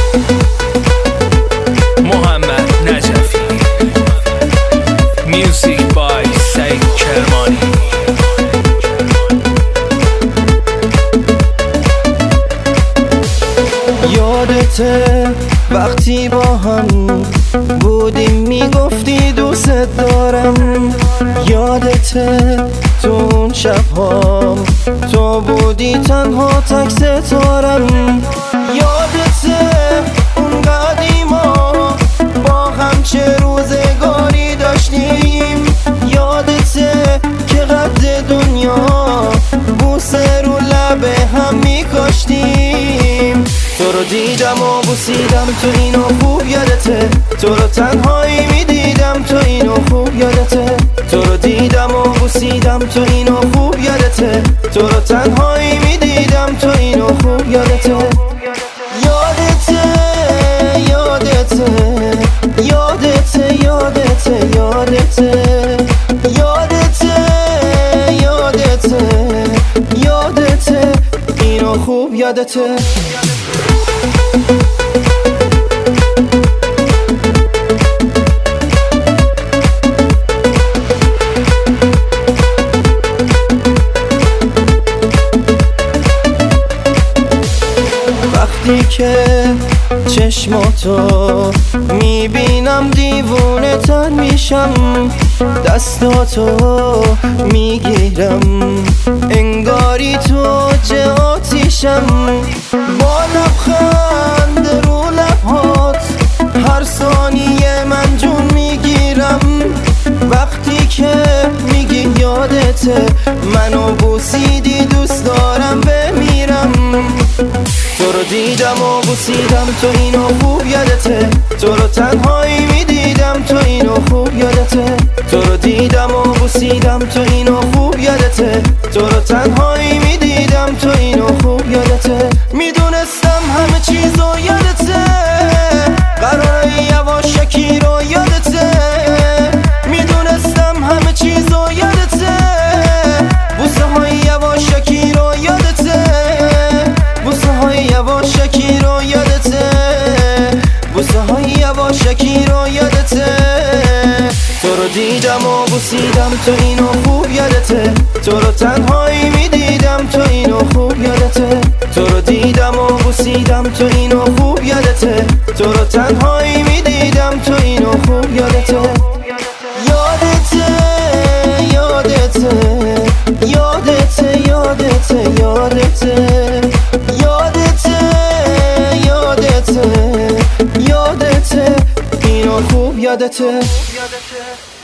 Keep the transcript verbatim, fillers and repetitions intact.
محمد نجفی. میوزیک بای سعید کرمانی. یادته وقتی با هم بودیم میگفتی دوست دارم؟ یادته تو اون شبها تو بودی تنها تک ستارم؟ یادته اون قدیما با هم چه روزگاری داشتیم؟ یادته که قد دنیا بوسه رو لب هم میکاشتیم؟ تو رو دیدم و بوسیدم، تو اینو خوب یادته؟ تو رو تنهایی میدیدم، تو اینو خوب یادته؟ تو رو دیدم و بوسیدم، تو اینو خوب یادته؟ تو رو تنهایی میدیدم، تو اینو خوب یادته؟ یادته یادته یادته یادته یادته یادته یادته یادته اینو خوب یادته؟ وقتی که چشماتو میبینم دیوونه تر میشم، دستاتو میگیرم انگاری تو جه آتیشم، با لبخند رو لبهات هر ثانیه من جون میگیرم. وقتی که میگی یادته منو بوسیدی دوست دارم بمیرم. تو رو دیدم و بوسیدم، تو اینو خوب یادته؟ تو رو تنهایی میدیدم، تو اینو خوب یادته؟ تو رو دیدم و بوسیدم، تو اینو خوب یادته؟ تو رو تنهایی میدیدم، تو اینو خوب یادته؟ میدونستم همه چیزو یادته، قراره یواشکی رو یادته؟ میدونستم همه چیزو یادته، بوسه های یواشکی رو یادته؟ بوسه های یواشکی رو یادته؟ بوسه های یواشکی رو یادته؟ تو رو دیدم و بوسیدم، تو اینو خوب یادته؟ تو رو تنهایی میدیدم، تو اینو خوب یادته؟ تو رو دیدم و بوسیدم، تو اینو خوب یادته؟ تو رو تنهایی میدیدم، تو اینو خوب یادته؟ یادته یادته یادته یادته یادته یادته یادته یادته اینو خوب یادته؟